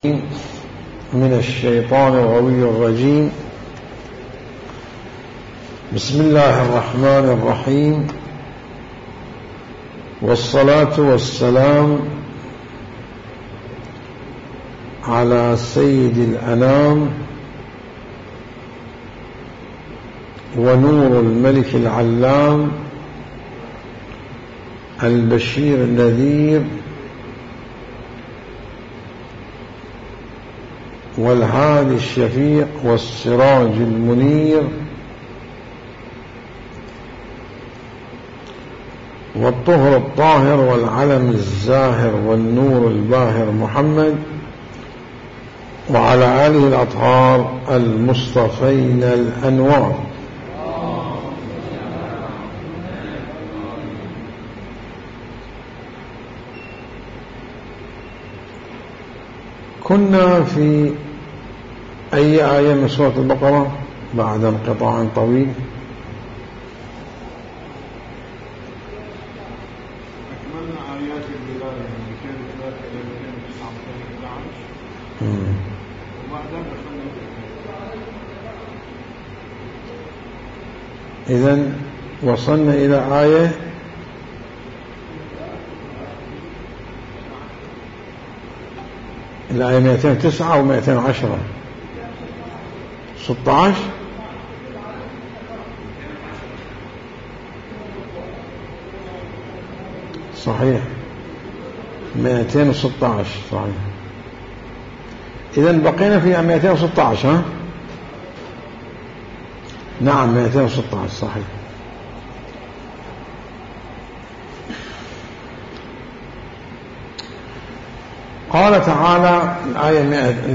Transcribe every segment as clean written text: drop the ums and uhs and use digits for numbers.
من الشيطان الغوي الرجيم. بسم الله الرحمن الرحيم، والصلاة والسلام على سيد الأنام ونور الملك العلام البشير النذير والهادي الشفيق والسراج المنير والطهر الطاهر والعلم الزاهر والنور الباهر محمد وعلى آله الأطهار المصطفين الأنوار. كنا في أي آية من سورة البقرة بعد انقطاع طويل؟ أكملنا آيات الولاية من 203 إلى 219 وبعدها دخلنا. إذن وصلنا إلى آية الآية 209 و 210 16 صحيح 216 صحيح. إذن بقينا في 216 ها؟ نعم 216 صحيح. قال تعالى الآية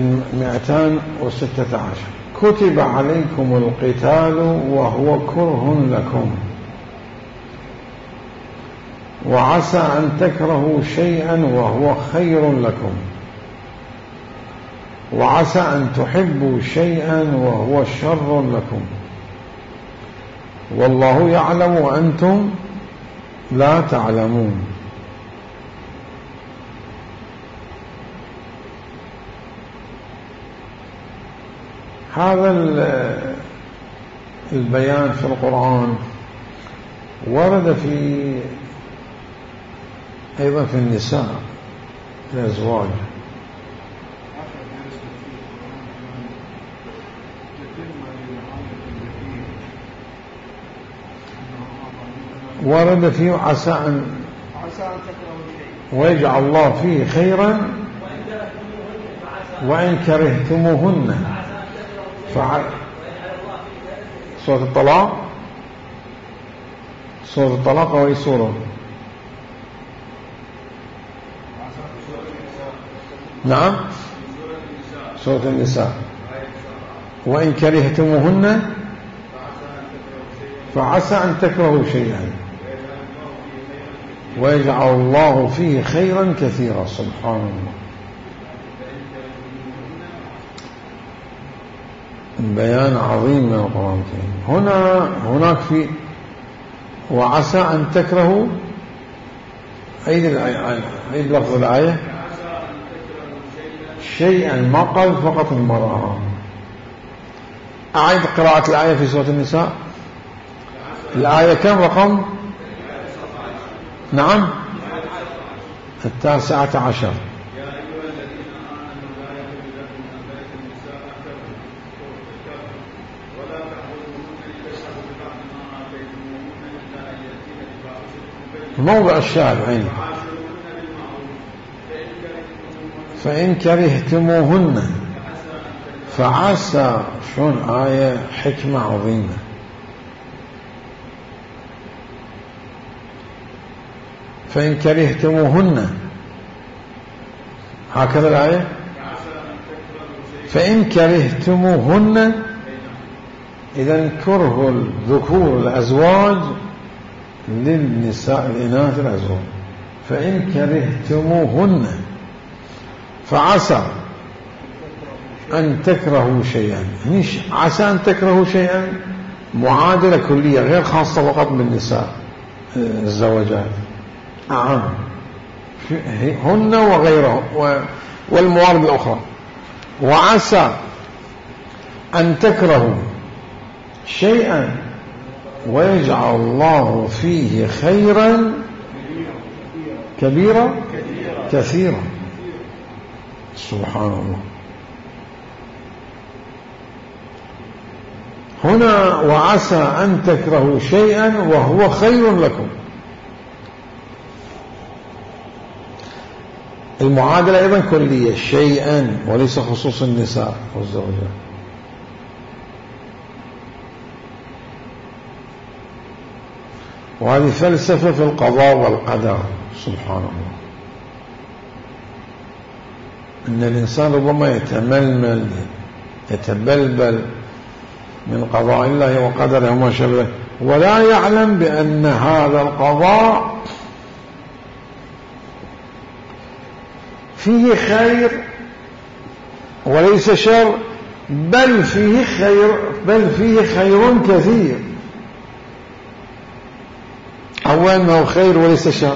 216 كتب عليكم القتال وهو كره لكم وعسى أن تكرهوا شيئا وهو خير لكم وعسى أن تحبوا شيئا وهو شر لكم والله يعلم وأنتم لا تعلمون. هذا البيان في القرآن ورد أيضا في النساء الأزواج. ورد فيه عسى أن ويجعل الله فيه خيرا وإن كرهتموهن. سورة الطلاق وهي سورة نعم سورة النساء. وإن كرهتموهن فعسى أن تكرهوا شيئا ويجعل الله فيه خيرا كثيرا. سبحان الله، بيان عظيم من القرآن الكريم. هناك في وعسى أن تكرهوا عيد لفظ الآية شيئا ما قال فقط المرأة. أعيد قراءة الآية في سورة النساء. الآية كم رقم؟ نعم 19. موضع الشاهد عيني. فإن كرهتموهن فعسى شون آية حكمة عظيمة. فإن كرهتموهن هكذا الآية. فإن كرهتموهن إذن كره الذكور الأزواج للنساء الإناث الأزواج. فإن كرهتموهن فعسى أن تكرهوا شيئا. عسى أن تكرهوا شيئا معادلة كلية غير خاصة فقط بالنساء الزوجات. هن وغيرهم والموارد الأخرى. وعسى أن تكرهوا شيئا ويجعل الله فيه خيرا كبيرا كثيرا. سبحان الله. هنا وعسى أن تكرهوا شيئا وهو خير لكم. المعادلة أيضا كلية، شيئا وليس خصوص النساء والزوجات. وهذه فلسفة في القضاء والقدر. سبحان الله. أن الإنسان ربما يتبلبل من قضاء الله وقدره وما شابه، ولا يعلم بأن هذا القضاء فيه خير وليس شر، بل فيه خير كثير. أولا أنه خير وليس شر.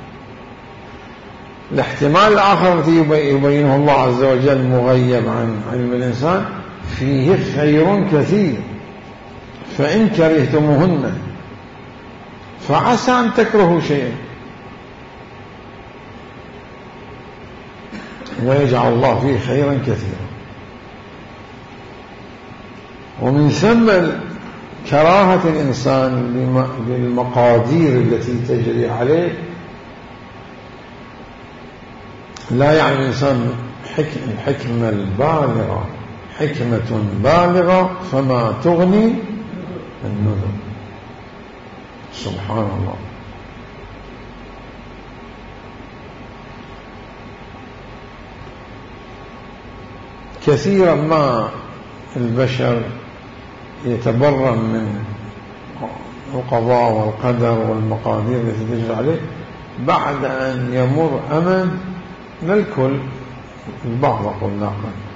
الاحتمال الآخر الذي يبينه الله عز وجل مغيب عن علم الإنسان، فيه خير كثير، فإن كرهتموهن فعسى أن تكرهوا شيئا ويجعل الله فيه خيرا كثيرا. ومن ثم كراهة الإنسان بالمقادير التي تجري عليه. لا يعني الإنسان الحكمة البالغة، حكمة بالغة فما تغني النذر. سبحان الله. كثيرا ما البشر يتبرم من القضاء والقدر والمقادير التي تجري عليه بعد أن يمر أمد للكل، البعض أقول لا،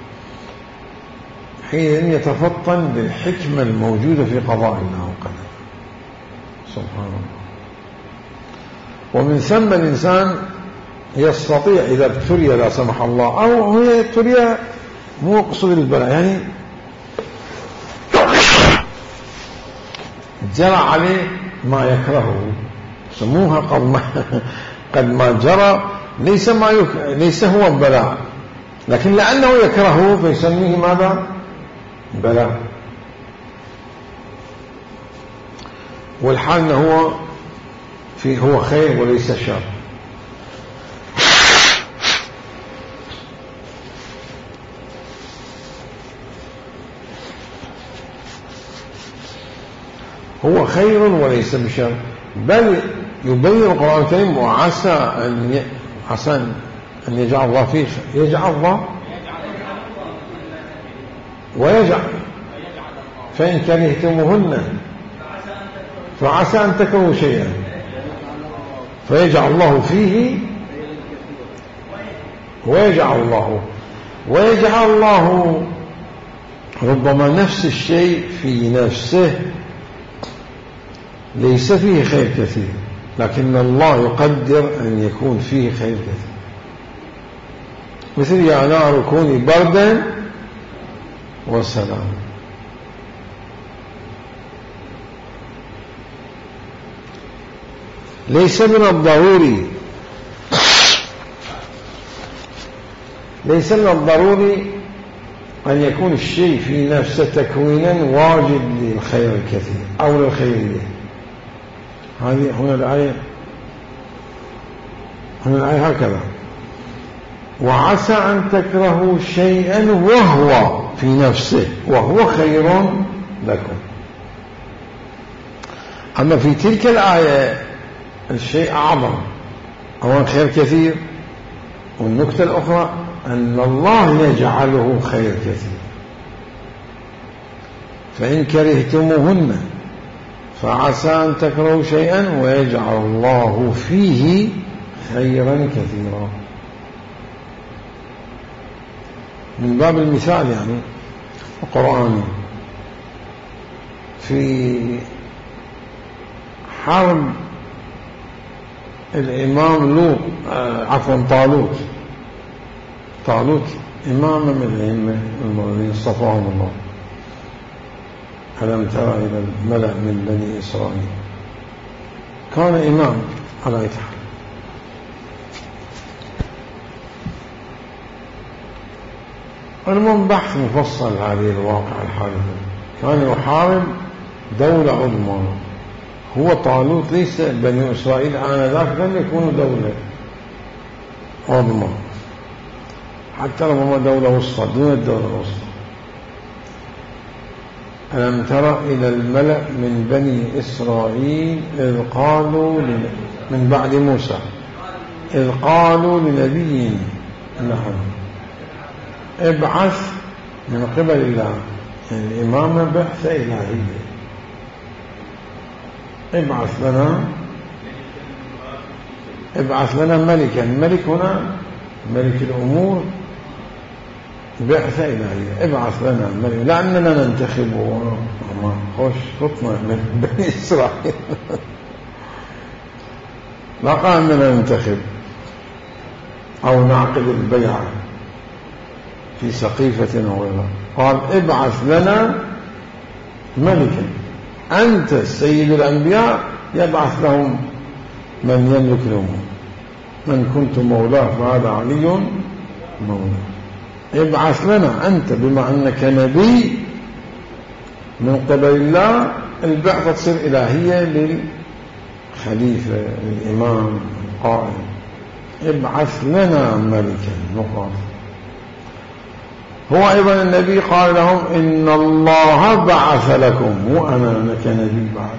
حين يتفطن بالحكمة الموجودة في قضاء الله وقدره. سبحان الله. ومن ثم الإنسان يستطيع إذا ابتلي لا سمح الله، أو هو ابتلي مو قصد البلاء، يعني جرى عليه ما يكرهه، سموها قد ما جرى ليس هو البلاء، لكن لأنه يكرهه فيسميه ماذا؟ بلاء. والحال أنه هو خير وليس شر. هو خير وليس بشر، بل يبين القرآن الكريم وعسى أن يجعل الله فيه، يجعل الله ويجعل، فإن كرهتموهن فعسى أن تكرهوا شيئا فيجعل الله فيه، ويجعل الله ربما نفس الشيء في نفسه ليس فيه خير كثير، لكن الله يقدر أن يكون فيه خير كثير. مثل يا نار كوني بردا وسلام. ليس من الضروري أن يكون الشيء في نفسه تكوينا واجب للخير الكثير أو للخيرية. هذه هنا الآية هكذا: وعسى أن تكرهوا شيئا وهو في نفسه وهو خير لكم. أما في تلك الآية الشيء أعظم، أولا خير كثير، والنكتة الأخرى أن الله يجعله خير كثير. فإن كرهتموهن فعسى أن تكرهوا شيئا ويجعل الله فيه خيرا كثيرا. من باب المثال يعني القرآن في حرب الإمام طالوت إماما من الأئمة الذين اصطفاهم الله. ألم تر إلى الملأ من بني إسرائيل، كان إمام على أي حال. المهم بحث مفصل هذه الواقع الحادثة. كان يحارب دولة عظمى، هو طالوت ليس بني إسرائيل آنذاك لم يكونوا دولة عظمى، حتى ربما دولة وسطى دون الدولة الوسطى. ألم تر إلى الملأ من بني إسرائيل إذ قالوا من بعد موسى إذ قالوا لنبي لهم ابعث من قبل الله، يعني الإمامة بعثة إلهية، ابعث لنا ملكا. الملك هنا ملك الأمور، بعثة إلهية، ابعث لنا ملك، لأننا ننتخبه. خوش خطنا من بني إسرائيل لا قال أننا ننتخب أو نعقد البيعة في سقيفة أو غيرها، قال ابعث لنا ملكا. أنت سيد الأنبياء، يبعث لهم من يملك الأمور، من كنت مولاه فهذا علي مولاه. ابعث لنا أنت، بما أنك نبي من قبل الله، البعثة تصير إلهية للخليفة الإمام القائد. ابعث لنا ملكا نقاط. هو أيضا النبي قال لهم إن الله بعث لكم، وأنا كنبي بعد،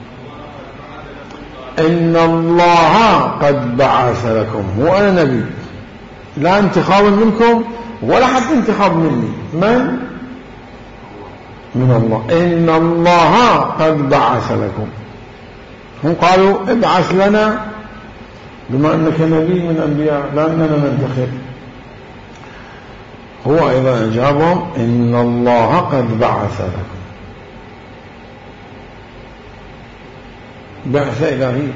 إن الله قد بعث لكم، وأنا نبي، لا انتخاب منكم ولا حتى انتخاب مني، من الله. إن الله قد بعث لكم. هم قالوا ابعث لنا بما أنك نبي من الأنبياء، لأننا ننتخب. هو أيضا أجابهم إن الله قد بعث لكم، بعثة إلهية.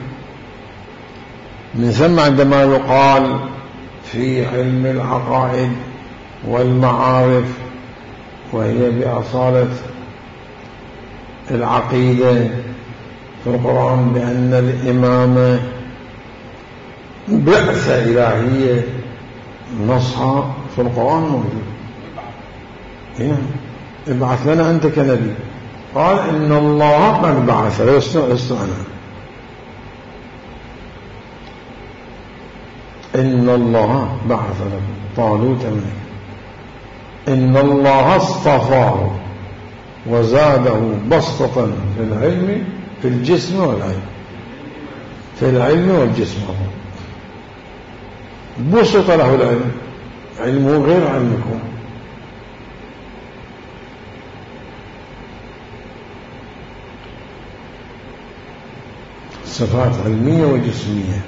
من ثم عندما يقال في علم العقائد والمعارف، وهي بأصالة العقيدة في القرآن، بأن الإمامة بعثة إلهية، نصها في القرآن موجود. ابعث لنا أنت كنبي. قال إن الله قد بعث، استعنى إن الله بعث لكم طالوت ملكا، إن الله اصطفاه وزاده بسطة في العلم، في الجسم والعلم، في العلم والجسم. بسط له العلم، علمه غير علمكم. صفات علمية وجسمية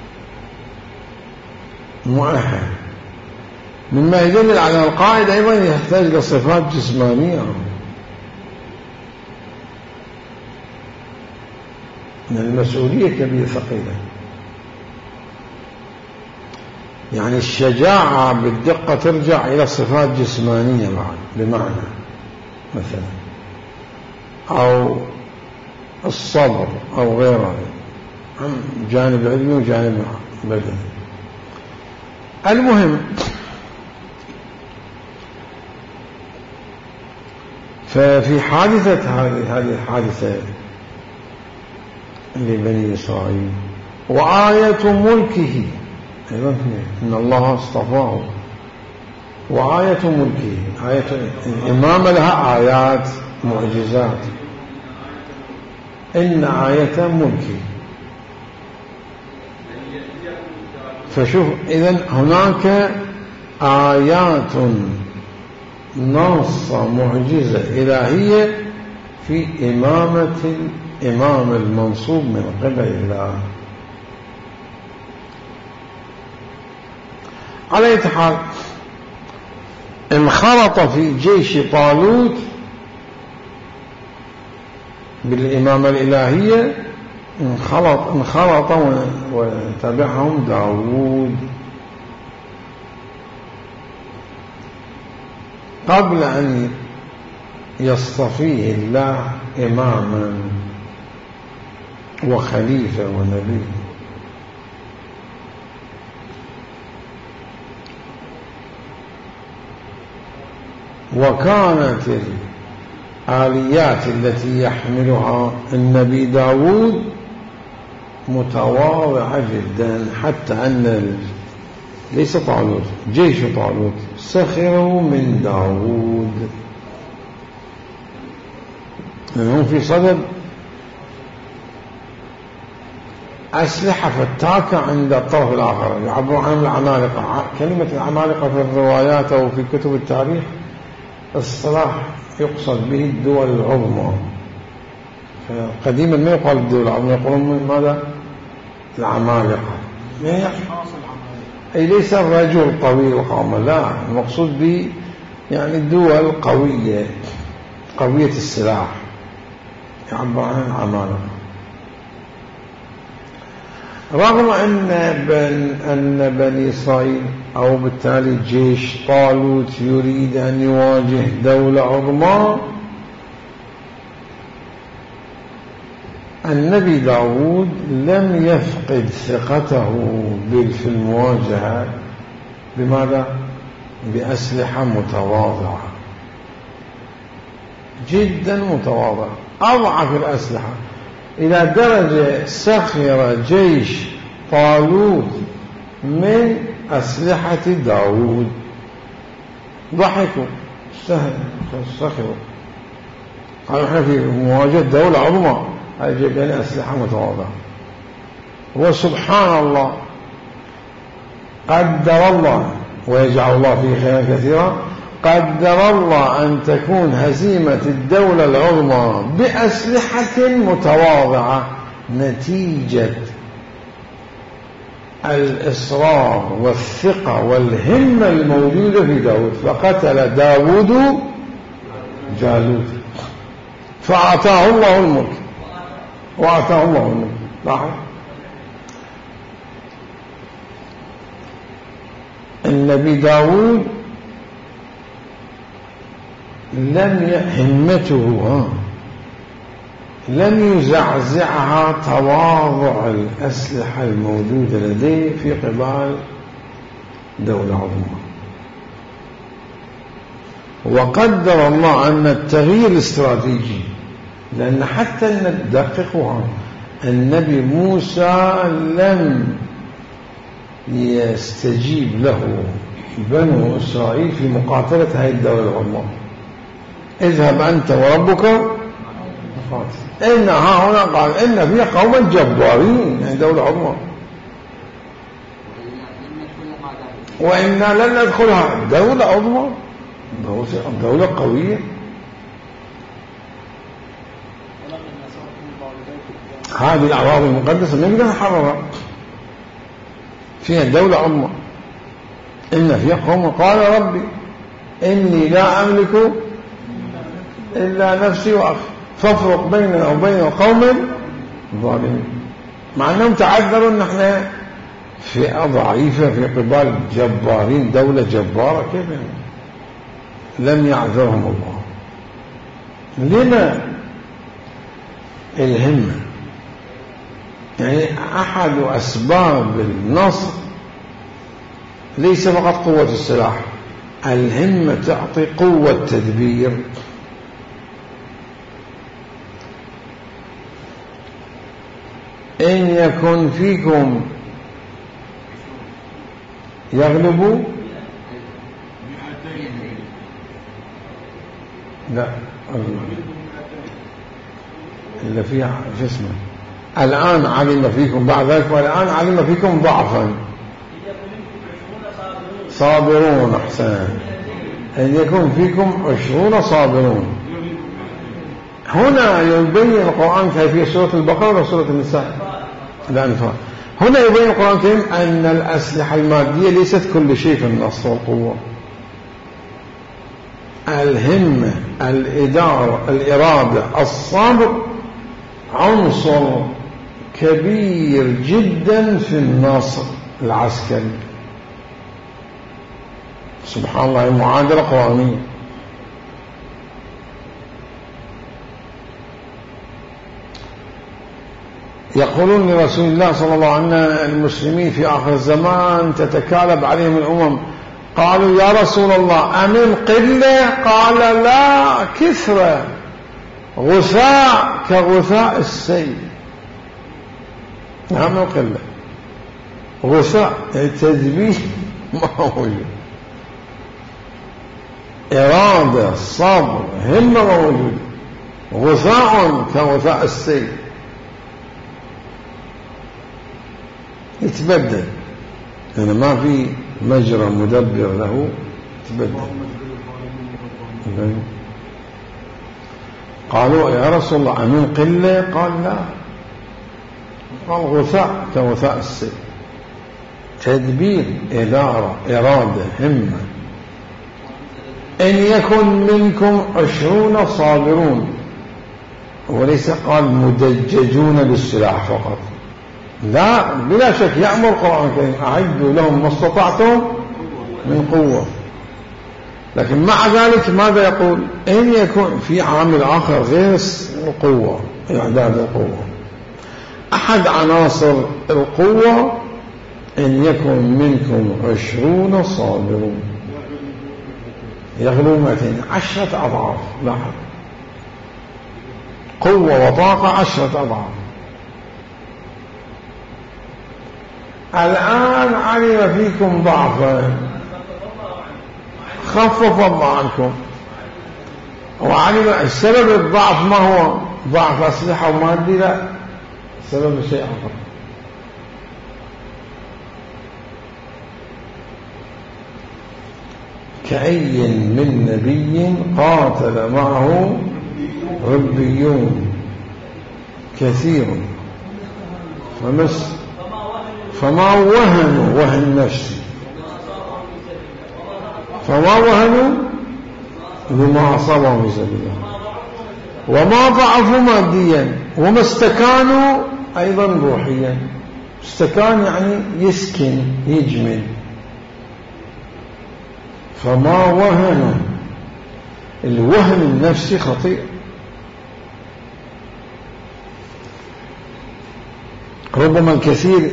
مؤهل. مما يدل على القائد أيضا يحتاج لصفات جسمانية، من المسؤولية كبيرة ثقيلة. يعني الشجاعة بالدقة ترجع إلى صفات جسمانية بمعنى مثلا، أو الصبر أو غيره، جانب علمي وجانب بدني. المهم، ففي حادثة هذه الحادثة لبني إسرائيل، وآية ملكه أيضا إن الله اصطفاه، وآية ملكه، آية الإمامة لها آيات معجزات. إن آية ملكه، فشوف إذن هناك آيات ناصة معجزة إلهية في إمامة الإمام المنصوب من قبل الله. على أي حال، انخرط في جيش طالوت بالإمامة الإلهية، انخرط وتبعهم داود. قبل أن يصطفيه الله إماما وخليفة ونبي. وكانت الآليات التي يحملها النبي داود متواضعة جدا، حتى أن ليس طالوت، جيش طالوت سخروا من داود، لأنهم في صدد أسلحة فتاكة عند الطرف الآخر، يعبرون عن العمالقة. كلمة العمالقة في الروايات أو في كتب التاريخ الصلاح يقصد به الدول العظمى. قديما ما يقال الدول العظمى، يقولون ماذا؟ العمالقة. أي ليس الرجل طويل القامة، لا، المقصود به يعني الدول قوية السلاح، يعبر عن العمالقة. رغم أن بني إسرائيل أو بالتالي جيش طالوت يريد أن يواجه دولة عظمى، النبي داود لم يفقد ثقته في المواجهة. بماذا؟ بأسلحة متواضعة جدا، متواضعة، أضعف الأسلحة، إلى درجة سخر جيش طالوت من أسلحة داود. ضحكوا، سخروا، قالوا احنا في مواجهة دولة عظمى، هاي جايب لنا أسلحة متواضعة. وسبحان الله، قدر الله، ويجعل الله فيه خيرا كثيرا، قدر الله أن تكون هزيمة الدولة العظمى بأسلحة متواضعة نتيجة الإصرار والثقة والهمة الموجودة في داود. فقتل داود جالوت فأعطاه الله الملك، وأعطاه الله الملك. لاحظ النبي داود همته لم يزعزعها تواضع الأسلحة الموجودة لديه في قبال دولة عظمى. وقدر الله أن التغيير الاستراتيجي، لأن حتى ندققها، النبي موسى لم يستجيب له بنو إسرائيل في مقاتلة هذه الدولة العظمى. اذهب أنت وربك إن ها هنا قال إن فيها قوما جبارين، يعني دولة عظمى، وإنا لن ندخلها. دولة عظمى، دولة قوية، هذه الأعراض المقدسة نقدر نحررها، فيها دولة عظمى. إن فيها قوم قال ربي إني لا أملك إلا نفسي وأخي فافرق بيننا وبين قوم ظالمين. مع أنهم تعذروا أن احنا فئة ضعيفة في قبال جبارين، دولة جبارة، كيف يعني؟ لم يعذرهم الله. لما الهمة؟ يعني أحد أسباب النصر ليس فقط قوة السلاح، الهمة تعطي قوة تدبير. إن يكن فيكم يغلبوا، لا إلا فيها شو اسمه، الآن علم فيكم بعد ذلك، والآن علم فيكم ضعفا صابرون. أحسن، أن يكون فيكم 20 صابرون. هنا يبين القرآن كيفية سورة البقرة وسورة النساء الأنفال. هنا يبين القرآن الكريم أن الأسلحة المادية ليست كل شيء في النصر والقوة. الهمة، الإرادة، الصبر عنصر كبير جدا في النصر العسكري. سبحان الله، المعادلة قرآنية. يقولون لرسول الله صلى الله عليه وسلم المسلمين في آخر الزمان تتكالب عليهم الأمم. قالوا يا رسول الله أمن قلة؟ قال لا، كثرة، غثاء كغثاء السيل. أمن قلة، غثاء تدبير ما موجود، إرادة، صبر، همة موجود، غثاء كغثاء السيل يتبدل، يعني ما في مجرى مدبر له، يتبدل. قالوا يا رسول الله أمن قلة؟ قال لا، قال غثاء كغثاء السيل، تدبير، إدارة، إرادة، همة. إن يكن منكم 20 صابرون، وليس قال مدججون بالسلاح فقط، لا، بلا شك يأمر القرآن الكريم أعدوا لهم ما استطعتم من قوة، لكن مع ذلك ماذا يقول؟ إن يكن في عامل آخر غير القوة، إعداد القوة. أحد عناصر القوة إن يكن منكم 20 صابرون يغلو 200، 10 أضعاف. لاحظ، قوة وطاقة 10 أضعاف. الآن علم فيكم ضعفا خفف الله عنكم، وعلم السبب الضعف ما هو؟ ضعف أسلحة ومادي؟ لا، سبب شيء آخر. كأي من نبي قاتل معه ربيون كثير فما وهنوا وهن نفسي، فما وهنوا لما أصابهم في سبيل الله، وما ضعفوا ماديا، وما استكانوا أيضا روحيا. استكان يعني يسكن، يجمل. فما وهنوا، الوهن النفسي خطير. ربما الكثير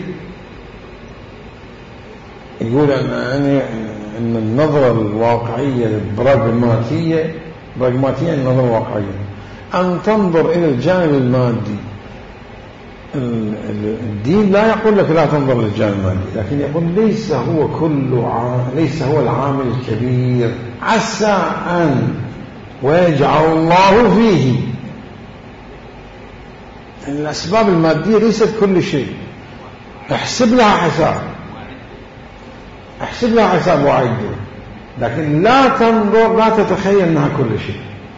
يقول أن النظرة الواقعية البراغماتية، النظرة الواقعية أن تنظر إلى الجانب المادي. الدين لا يقول لك لا تنظر للجانب المادي، لكن يقول ليس هو العامل الكبير. عسى أن ويجعل الله فيه. الأسباب المادية ليست كل شيء، احسب لها حساب وعده، لكن لا تنظر، لا تتخيل أنها كل شيء.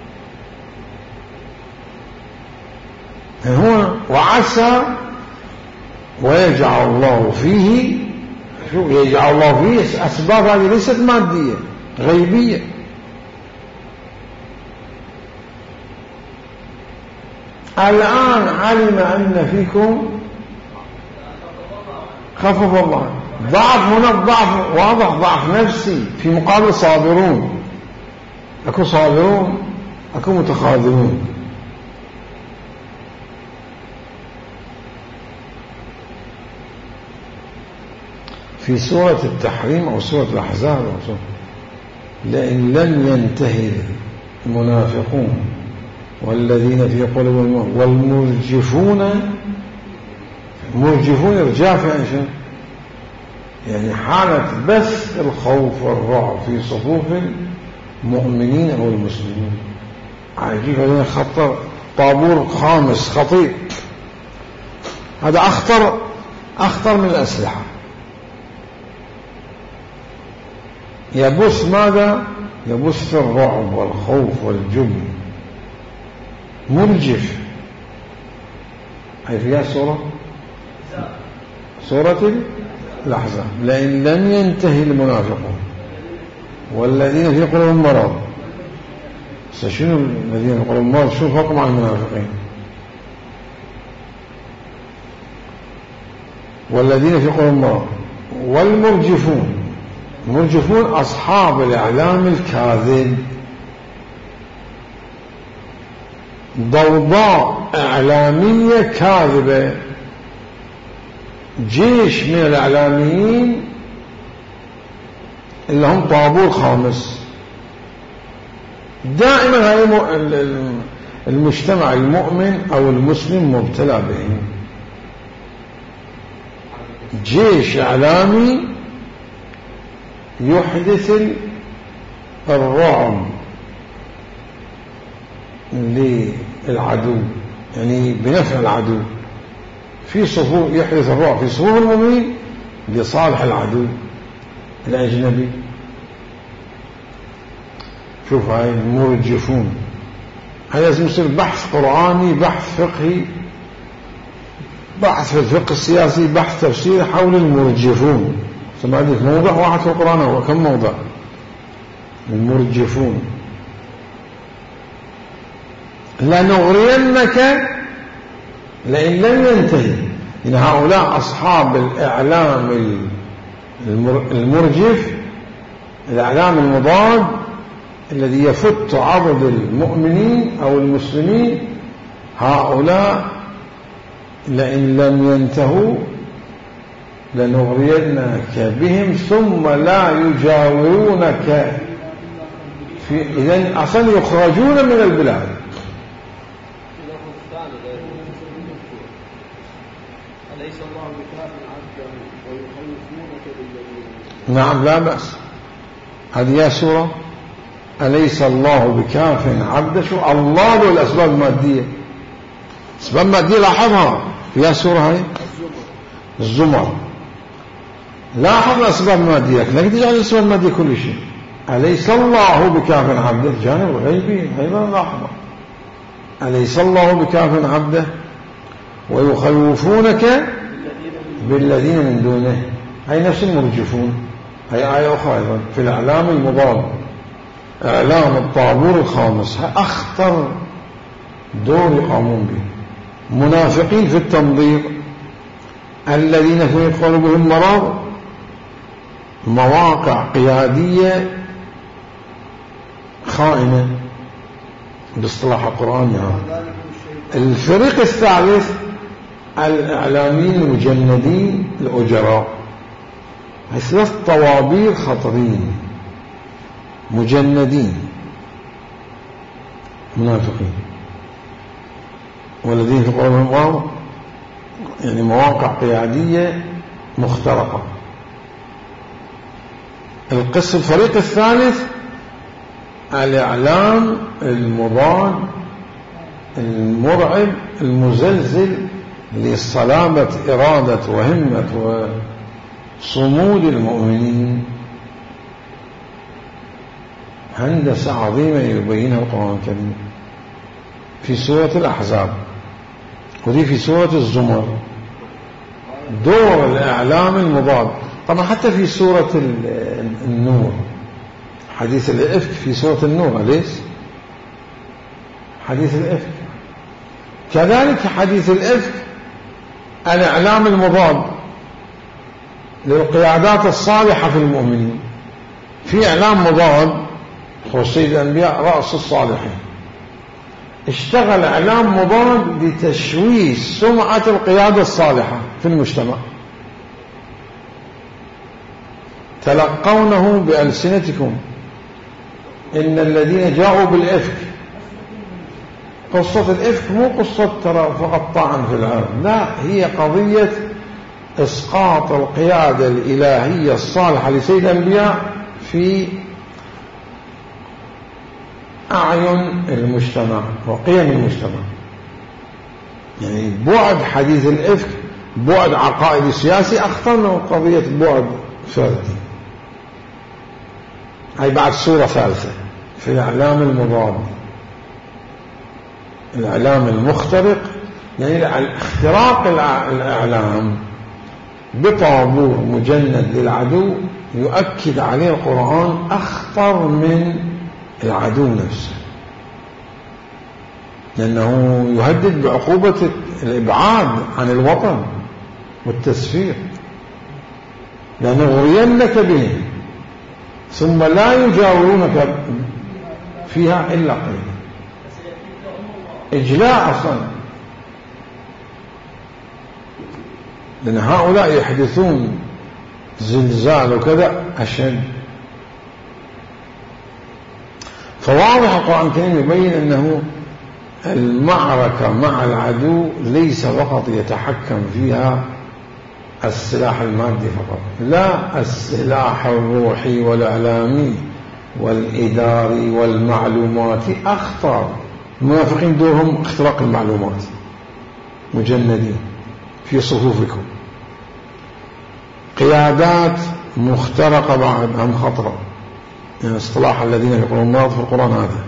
هو وعسى ويجعل الله فيه. شو يجعل الله فيه؟ أسباب هذه ليست مادية، غيبية. الآن علم أن فيكم، خفف الله. ضعف هنا، الضعف واضح، ضعف نفسي في مقابل صابرون. أكو صابرون، أكو متخاذلون. في سورة التحريم أو سورة الأحزاب لئن لم ينتهي المنافقون والذين في قلوبهم والمرجفون. مرجفون إرجاف يعني شو؟ يعني حالة بث الخوف والرعب في صفوف المؤمنين أو المسلمين. عجيب، هذا خطر، طابور خامس خطير. هذا أخطر من الأسلحة. يبث ماذا؟ يبث الرعب والخوف والجبن. مرجف. هي فيها سورة الأحزاب. لئن لم ينتهي المنافقون والذين في قلوبهم مرض. شنو الذين في قلوبهم مرض؟ شو فرقهم عن المنافقين؟ والذين في قلوبهم مرض والمرجفون. المرجفون أصحاب الإعلام الكاذب، ضوضاء إعلامية كاذبة جيش من الإعلاميين اللي هم طابور خامس. دائما هاي المجتمع المؤمن أو المسلم مبتلى بهم. جيش إعلامي يحدث الرعب للعدو، يعني بنفع العدو في صفوف، يحدث الرعب في صفوف المؤمنين لصالح العدو الأجنبي. شوف هاي المرجفون، هذا لازم يصير بحث قرآني، بحث فقهي، بحث في الفقه السياسي، بحث تفسير حول المرجفون. سمعت موضع واحد في القرآن، هو كم موضع؟ المرجفون. لنغرينك لئن لم ينتهي. إن هؤلاء أصحاب الإعلام المرجف، الإعلام المضاد الذي يفت عرض المؤمنين أو المسلمين، هؤلاء لئن لم ينتهوا لنغرينك بهم ثم لا يجاورونك إذن أصلا يخرجون من البلاد. أليس الله بكاف عبده ويخوفونك بالذين. نعم لا بأس. هذه يا سورة أليس الله بكاف عبده. شو الله له الأسباب المادية، أسباب مادية لاحظها يا سورة هاي الزمر. لاحظ الأسباب المادية، لكن تجعل الأسباب المادية كل شيء. أليس الله بكاف عبده، جانب الغيبي أيضا لاحظه. أليس الله بكاف عبده ويخوفونك بالذين من دونه. هاي نفس المرجفون. هاي آية أخرى أيضا في الإعلام المضاد، إعلام الطابور الخامس. أخطر دور يقومون به منافقين في التنظير، الذين في قلوبهم مرض، مواقع قيادية خائنة باصطلاح القرآن يعني. الفريق الثالث الإعلاميين المجندين الأجراء. ثلاث طوابير خطرين مجندين منافقين، والذين في قلوبهم مرض، يعني مواقع قيادية مخترقة. القسم الفريق الثالث الإعلام المضاد المرعب المزلزل لصلابة إرادة وهمة وصمود المؤمنين. هندسة عظيمة يبينها القرآن الكريم في سورة الأحزاب، ودي في سورة الزمر. دور الإعلام المضاد. طبعا حتى في سورة النور، حديث الإفك في سورة النور، ليش حديث الإفك؟ كذلك حديث الإفك الإعلام المضاد للقيادات الصالحة في المؤمنين. في إعلام مضاد خصوصي الأنبياء رأس الصالحين، اشتغل إعلام مضاد لتشويه سمعة القيادة الصالحة في المجتمع. تلقونه بألسنتكم إن الذين جاءوا بالإفك. قصة الإفك مو قصة ترى فقط طعن في العرض، لا، هي قضية إسقاط القيادة الإلهية الصالحة لسيد الأنبياء في أعين المجتمع وقيم المجتمع. يعني بعد حديث الإفك بعد عقائدي سياسي أخطر من قضية بعد فردي. هاي بعد صورة ثالثة في الإعلام المضاد، الإعلام المخترق، يعني اختراق الإعلام بطابور مجند للعدو يؤكد عليه القرآن أخطر من العدو نفسه، لأنه يهدد بعقوبة الإبعاد عن الوطن والتسفير. لنغرينك بهم ثم لا يجاورونك فيها إلا قليلا. إجلاء أصلا. لأن هؤلاء يحدثون زلزال وكذا أشد. فواضح القرآن الكريم يبين أنه المعركة مع العدو ليس فقط يتحكم فيها السلاح المادي فقط، لا، السلاح الروحي والإعلامي والإداري والمعلوماتي أخطر. المنافقين دورهم اختراق المعلومات، مجندين في صفوفكم، قيادات مخترقة بعد هم خطرة، يعني اصطلاح الذين يقولون مرض في القرآن هذا.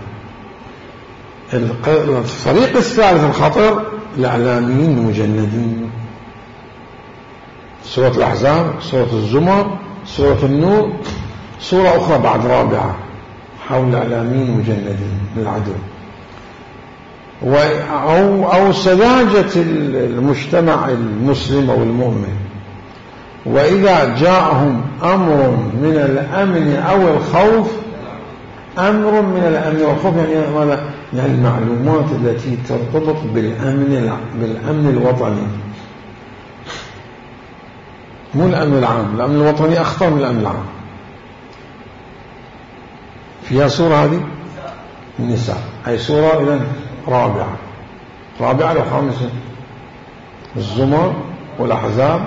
الفريق الثالث الخطر الإعلاميين المجندين. سورة الأحزاب، سورة الزمر، سورة النور، سورة أخرى بعد رابعة حول الإعلاميين المجندين للعدو، أو سذاجة المجتمع المسلم أو المؤمن. وإذا جاءهم أمر من الأمن أو الخوف، أمر من الأمن والخوف يعني ماذا؟ يعني المعلومات التي ترتبط بالأمن الوطني، مو الأمن العام. الأمن الوطني أخطر من الأمن العام. فيها سورة هذه النساء، أي سورة إذن رابعة وخامسة، الزمر والأحزاب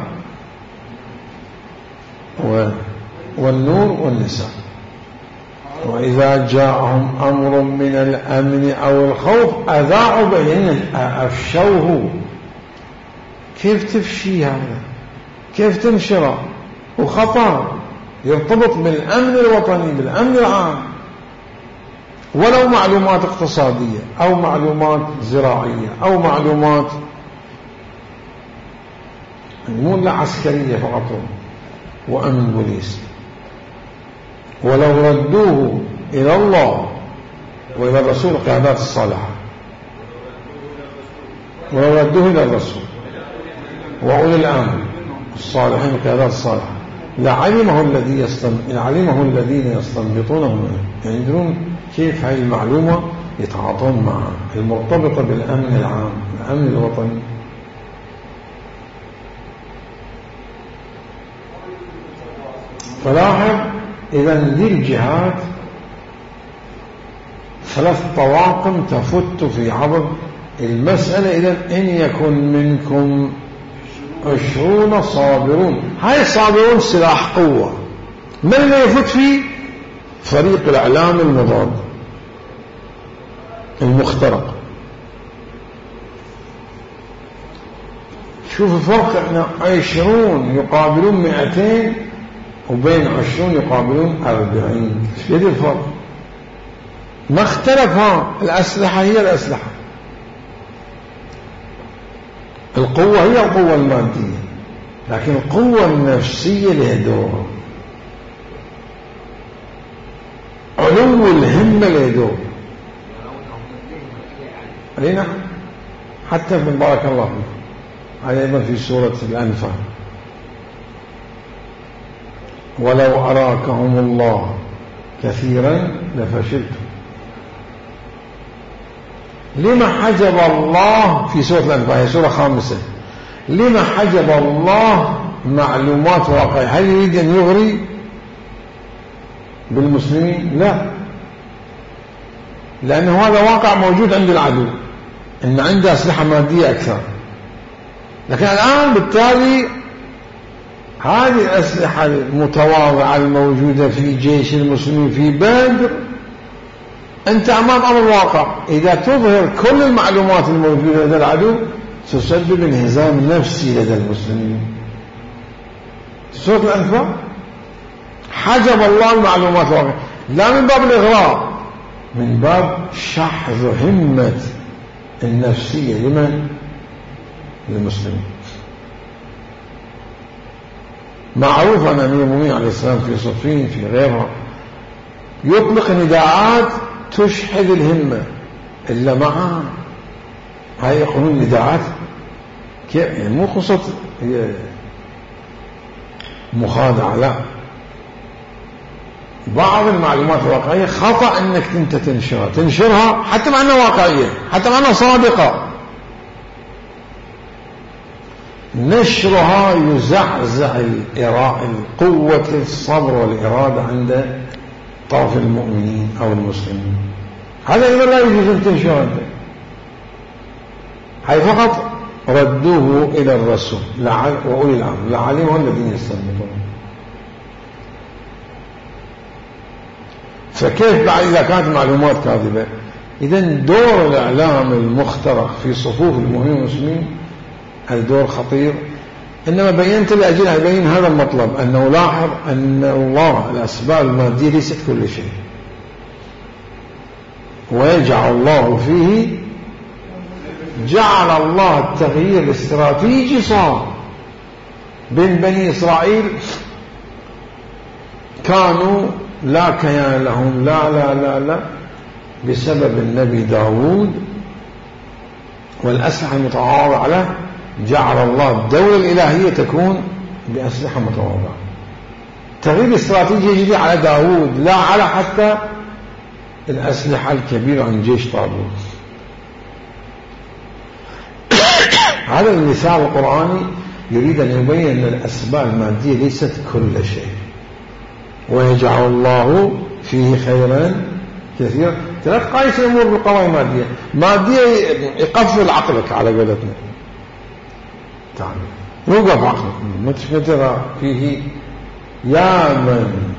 والنور والنساء. وإذا جاءهم أمر من الأمن أو الخوف أذاعوا به، أفشوه. كيف تفشي هذا؟ كيف تنشره؟ وخطر يرتبط بالأمن الوطني، بالأمن العام، ولو معلومات اقتصادية أو معلومات زراعية أو معلومات مو لا عسكرية فقط وأمن بوليس. ولو ردوه إلى الله وإلى الرسول قيادات الصالحة، ولو ردوه إلى الرسول وأولي الأمر الصالحين قيادات الصالحة لعلمه الذين يستنبطونه منه، يعني يدرون كيف هاي المعلومة يتعاطون معها المرتبطة بالأمن العام، الأمن الوطني. فلاحظ إذن دي الجهات 3 طواقم تفت في عرض المسألة. إذن إن يكن منكم 20 صابرون، هاي الصابرون سلاح قوة. من اللي يفت فيه؟ فريق الإعلام المضاد المخترق. شوف الفرق، احنا 20 يقابلون 200 وبين 20 يقابلون 40. ايش بيد الفرق؟ ما اختلف. الأسلحة هي الأسلحة، القوة هي القوة المادية، لكن القوة النفسية لها دور، علو الهمة لها دور. علينا حتى من بارك الله فيكم أيضا في سورة الأنفال، ولو أراكهم الله كثيرا لفشلتم. لما حجب الله في سورة الأنفال، هي سورة 5، لما حجب الله معلومات واقعية؟ هل يريد أن يغري بالمسلمين؟ لا، لأنه هذا واقع موجود عند العدو، إن عنده أسلحة مادية أكثر. لكن الآن بالتالي هذه الأسلحة المتواضعة الموجودة في جيش المسلمين في بدر، أنت أمام أمر واقع. إذا تظهر كل المعلومات الموجودة لدى العدو تسبب انهزام نفسي لدى المسلمين. سورة الأنفال حجب الله المعلومات الواقعية، لا من باب الإغراء، من باب شحذ همة النفسية لمن؟ للمسلمين. معروف أن أمير المؤمنين عليه السلام في صفين في غيرها يطلق نداءات تشحذ الهمة، إلا معها هاي يقولون نداءات يعني مو قصة مخادعة، لا، بعض المعلومات الواقعية خطأ أنك أنت تنشرها حتى مع أنها واقعية، حتى مع أنها صادقة. نشرها يزعزع قوة الصبر والإرادة عند طرف المؤمنين أو المسلمين. هذا أيضا لا يجوز أن تنشر أنت، هي فقط ردوه إلى الرسول وأولي الأمر لعلمه الذين يستنبطون. فكيف بعد إذا كانت معلومات كاذبة؟ إذن دور الإعلام المخترق في صفوف المؤمنين والمسلمين الدور خطير. إنما بينت لأجل أن يبين هذا المطلب، أنه لاحظ أن الله الأسباب المادية ليست كل شيء، ويجعل الله فيه، جعل الله التغيير الاستراتيجي صار بين بني إسرائيل، كانوا لا كيان لهم لا لا لا لا بسبب النبي داود والأسلحة المتواضعة له، جعل الله الدولة الإلهية تكون بأسلحة متواضعة. تغيير الاستراتيجي يجري على داود لا على حتى الأسلحة الكبيرة عن جيش طالوت. هذا المثال القرآني يريد أن يبين أن الأسباب المادية ليست كل شيء، ويجعل الله فيه خيرا كثيرا. ثلاث قايس الأمور بالقضايا المادية، مادية يقفل عقلك على قولتنا، تعال يوقف عقلك متفترة فيه. يا من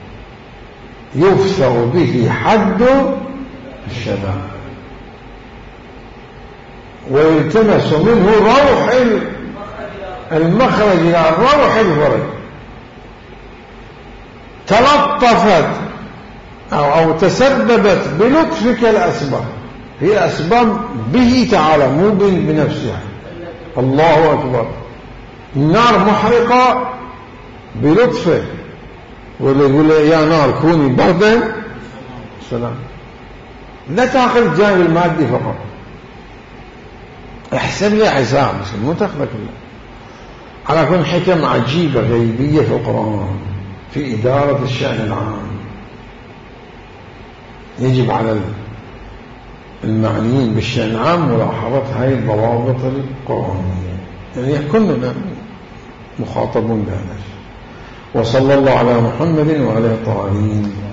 يفسر به حد الشباب ويلتمس منه روح المخرج إلى روح الفرج، تلطفت أو تسببت بلطفك الأسباب، هي أسباب به تعالى مو بنفسها. الله أكبر. النار محرقة بلطفه، ولا يقول يا نار كوني بردا سلام. لا تأخذ الجانب المادي فقط، احسب لي حساب مو تأخذ كله. على كل حكم عجيبة غيبية في القرآن في إدارة الشأن العام. يجب على المعنيين بالشأن العام ملاحظة هذه الضوابط القرآنية، يعني كلنا مخاطبون بهذا. وصلى الله على محمد وعلى الطاهرين.